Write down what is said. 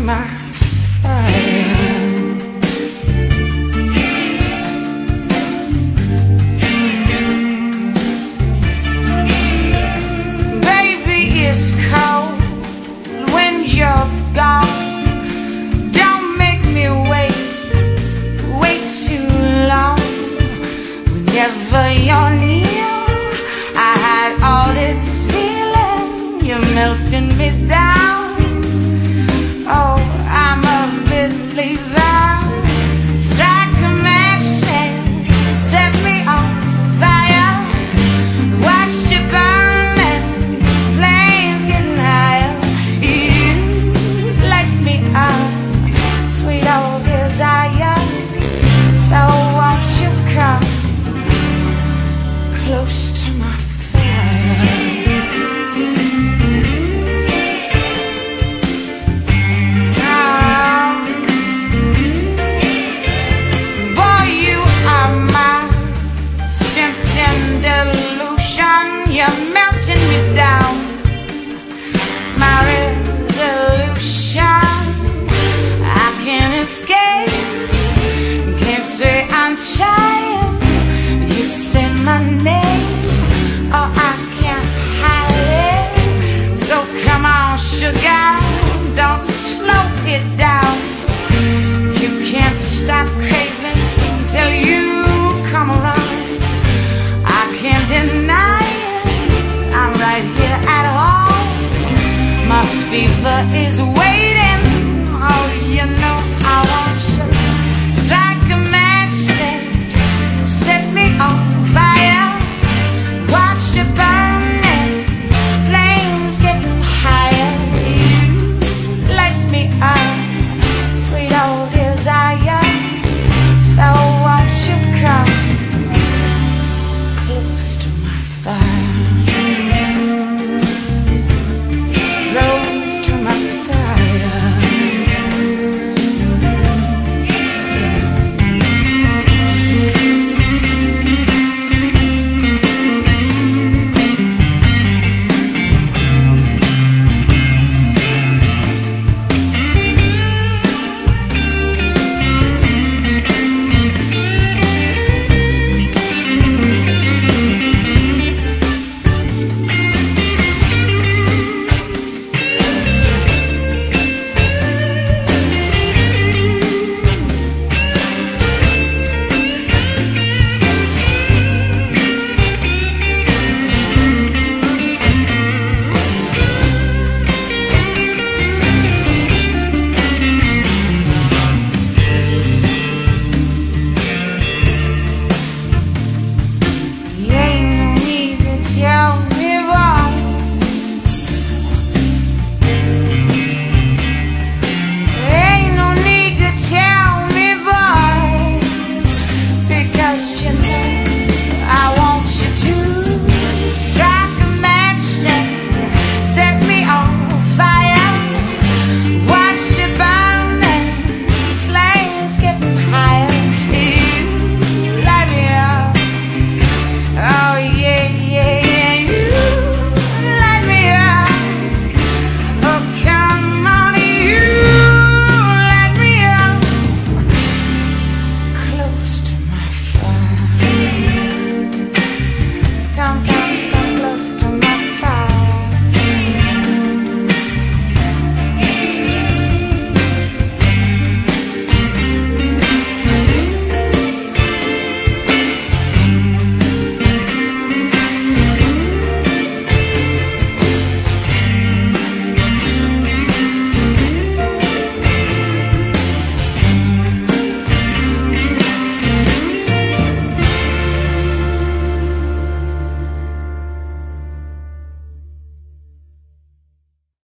my fire. Baby, it's cold when you're gone. Don't make me wait too long. Whenever you're near, I had all this feeling. You're melting me down. Oh, I'm a believer. Strike a match and set me on fire. Watch you burn and flames getting higher. You light me up, sweet old desire. So won't you come close to my fire? Boy, you are my symptom delusion. You're melting me down. My resolution, I can't escape. Can't say I'm trying. You say my name, oh, I can't hide it. So come on, sugar, don't slow it down. You can't stop craving till you come around. I can't deny it, I'm right here at home. My fever is waiting.